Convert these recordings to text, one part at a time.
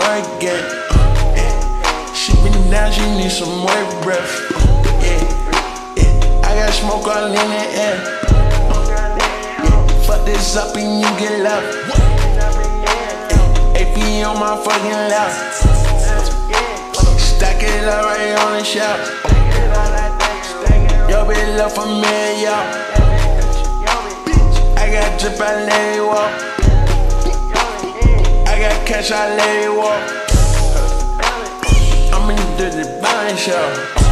again. She been down, she need some more breath. I got smoke all in the air. Fuck this up and you get left. AP on my fucking left. Stack it up right on the shelf. Yo, bitch, love for me, yo. I got drip, I let it walk. I got cash, I let it walk. I'm in the buying show.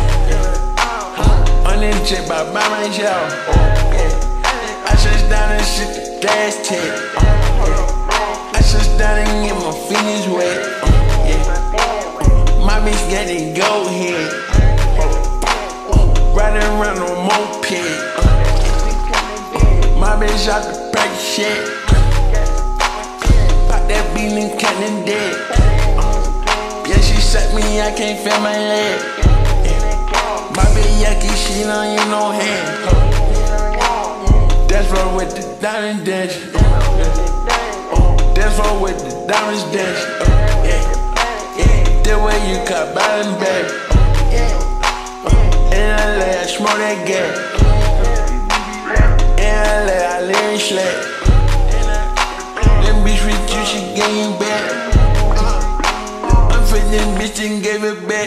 On this trip, I buy myself. I switch down and shit the gas tip. I switch down and get my fingers wet. My bitch getting go here. Riding around on moped. My bitch out the pack shit. Pop that bean and cannon dead. Yeah, she set me, I can't feel my leg. My bitch yucky, she don't use no hand. That's wrong with the diamond dash. That's wrong with the diamonds dash. The way you cut bottom back. In LA, I smoke that gas. In LA, I live in slack. Them bitch with you, she gave back. I'm feeling bitch and gave it back.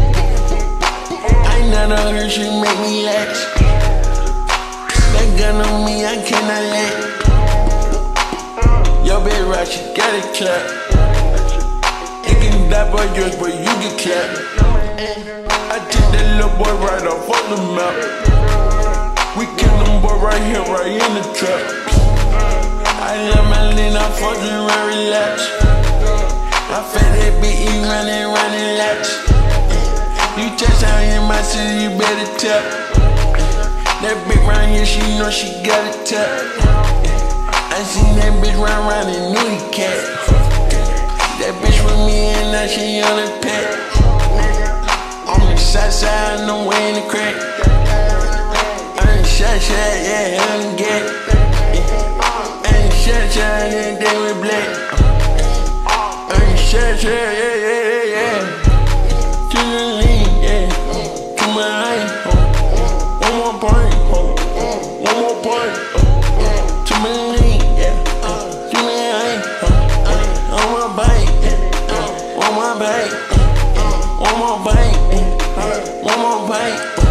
I know her, she make me lax. That gun on me, I cannot let. Yo, bitch, right, she got it clapped. That boy yours, but you get clapped. I took that little boy right off on the map. We kill them boy right here, right in the trap. I love my lean, I fucking run relax. I fed that bitch, he running laps. You touch out in my city, you better tap. That bitch right here, she know she got a tap. I seen that bitch run around in Newly Cat. That bitch with me and now she on the pack. On the south side, no way in the crack. I'm shot, yeah, I'm get. I'm shot, and they with black. I'm shot, yeah. To the lean, yeah. To my line, one more point. To my lean, yeah. To my line, on my bike. One more bite, one more bite.